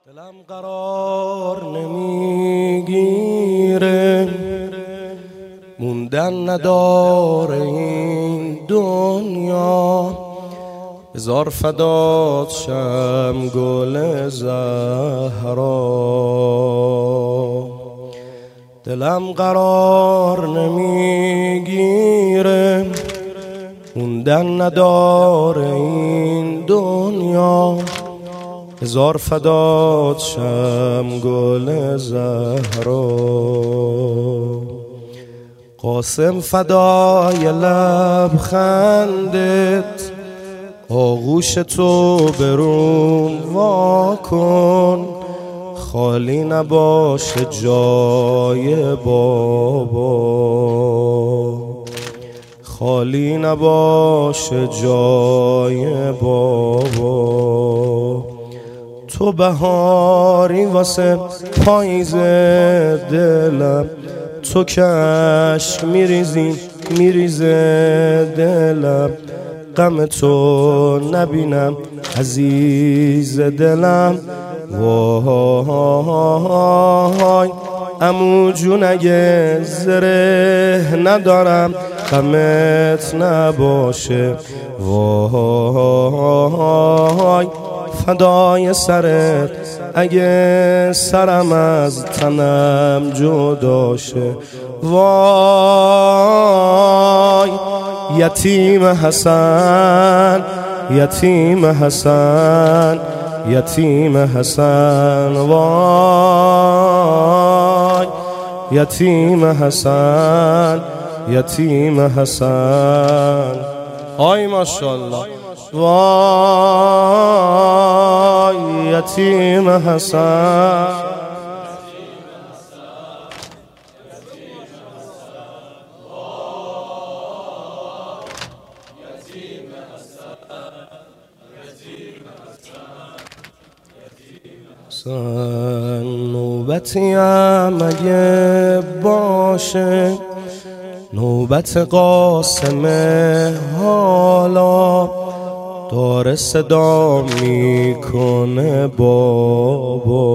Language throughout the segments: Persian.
دلم قرار نمیگیره، موندن نداره این دنیا. هزار فدات شم گل زهرا. دلم قرار نمیگیره، موندن نداره این دنیا. هزار فدات شم گل زهرا. قاسم فدای لبخندت، آغوش تو بروم واکن. خالی نباشه جای بابا، خالی نباشه جای بابا. تو بهاری واسه پاییز دلم، تو کشک میریزه دلم. غم تو نبینم عزیز دلم. وای عمو جون اگه زره ندارم غمت نباشه. وای فدای سرت اگه سرم از تنم جدا شه. وای یتیم حسن، یتیم حسن، یتیم حسن. وای یتیم حسن، یتیم حسن. آی ماشاءالله. وای یتیم حسن. نوبتیم اگه باشه، نوبت قاسمه حالا. داره صدا میکنه بابا،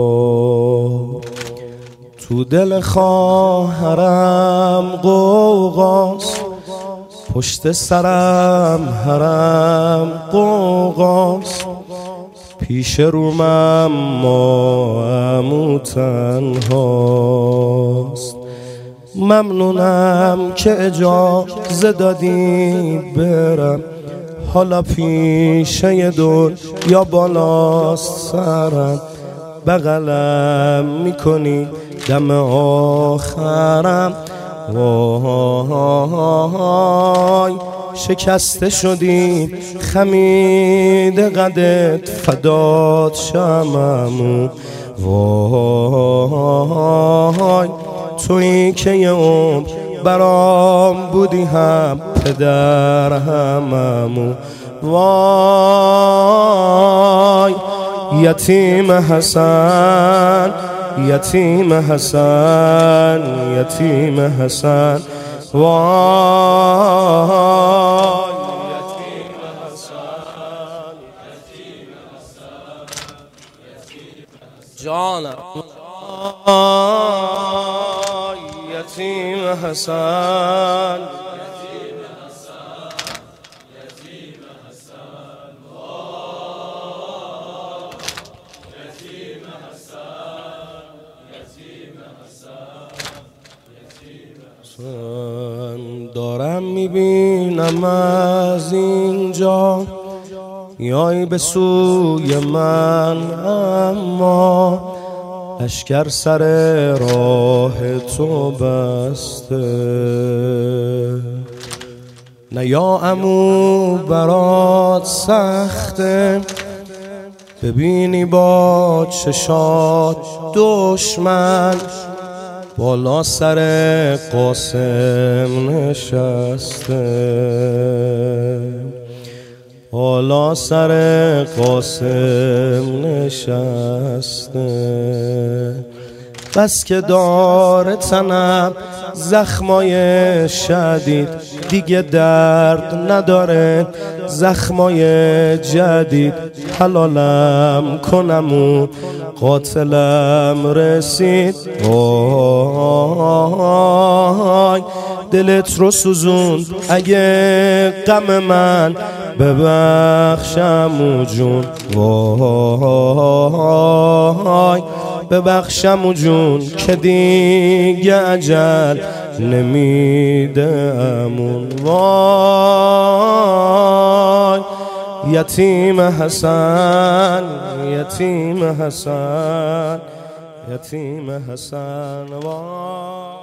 تو دل خواهرم قوقاست، پشت سرم حرم قوقاست. پیش رومم ما عمو تنهاست. ممنونم که اجازه دادی برم، حالا پیشه دور یا بالاست سرم. بغلم میکنی دم آخرم. وای شکسته شدی خمید قدت فدات شممو. وای تویی که یه عمر برام بودی، هم پدر هم عمو. وای یتیم حسن، یتیم حسن، یتیم حسن. وای یتیم حسن، یتیم حسن، یتیم حسن. جانم وای یتیم حسن، یتیم حسن، یتیم حسن. وای یتیم حسن، یتیم حسن، یتیم حسن. دارم میبینم از اینجا میای به سوی من، اما لشکر سر راه تو بسته. نه یا عمو برات سخته، ببینی با چشات دشمن بالا سر قاسم نشسته. بالا سر قاسم نشسته. بس که داره تنم زخمای شدید، دیگه درد نداره زخمای جدید. حلالم کنم و قاتلم رسید. وای دلت رو سوزوند اگه غم من، ببخشم جون. وای ببخشم جون که دیگه عجل نمیده امون. وای یتیم حسن، یتیم حسن، یتیم حسن. وای